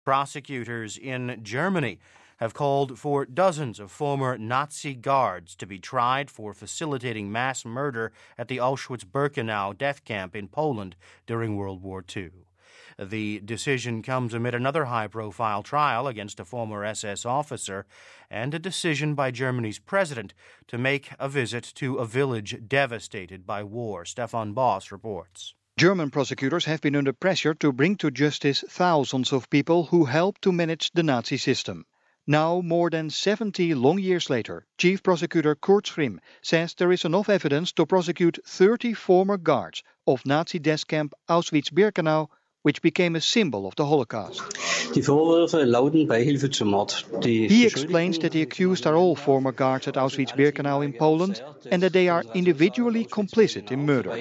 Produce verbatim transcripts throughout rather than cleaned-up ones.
Prosecutors in Germany have called for dozens of former Nazi guards to be tried for facilitating mass murder at the Auschwitz-Birkenau death camp in Poland during World War Two. The decision comes amid another high-profile trial against a former S S officer and a decision by Germany's president to make a visit to a village devastated by war. Stefan Boss reports. German prosecutors have been under pressure to bring to justice thousands of people who helped to manage the Nazi system. Now, more than seventy long years later, Chief Prosecutor Kurt Schrim says there is enough evidence to prosecute thirty former guards of Nazi death camp Auschwitz-Birkenau, which became a symbol of the Holocaust. Die Vorwürfe lauten Beihilfe zum Mord. He explains that the accused are all former guards at Auschwitz-Birkenau in Poland and that they are individually complicit in murder.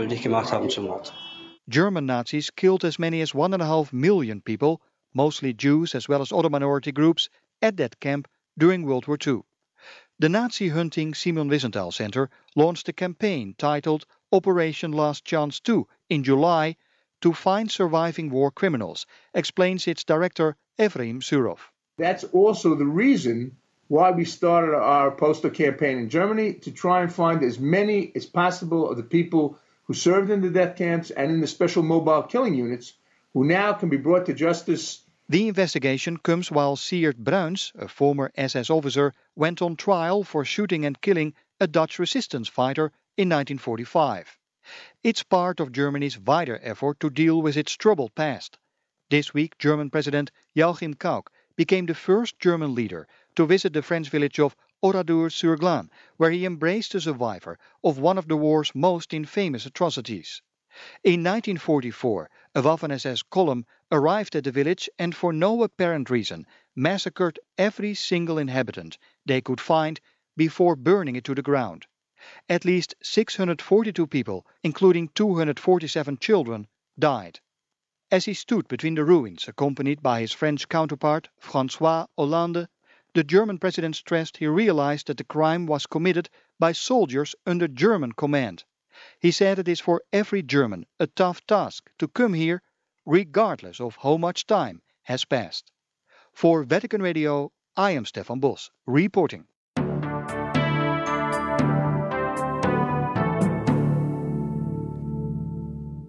German Nazis killed as many as one and a half million people, mostly Jews as well as other minority groups, at that camp during World War Two. The Nazi-hunting Simon Wiesenthal Center launched a campaign titled Operation Last Chance two in July to find surviving war criminals, explains its director Evrim Surov. That's also the reason why we started our poster campaign in Germany, to try and find as many as possible of the people who served in the death camps and in the special mobile killing units who now can be brought to justice. The investigation comes while Siert Bruins, a former S S officer, went on trial for shooting and killing a Dutch resistance fighter in nineteen forty-five. It's part of Germany's wider effort to deal with its troubled past. This week, German President Joachim Gauck became the first German leader to visit the French village of Oradour-sur-Glane, where he embraced a survivor of one of the war's most infamous atrocities. In nineteen forty-four, a Waffen-S S column arrived at the village and for no apparent reason massacred every single inhabitant they could find before burning it to the ground. At least six hundred forty-two people, including two hundred forty-seven children, died. As he stood between the ruins, accompanied by his French counterpart, François Hollande, the German president stressed he realized that the crime was committed by soldiers under German command. He said it is for every German a tough task to come here, regardless of how much time has passed. For Vatican Radio, I am Stefan Bos, reporting.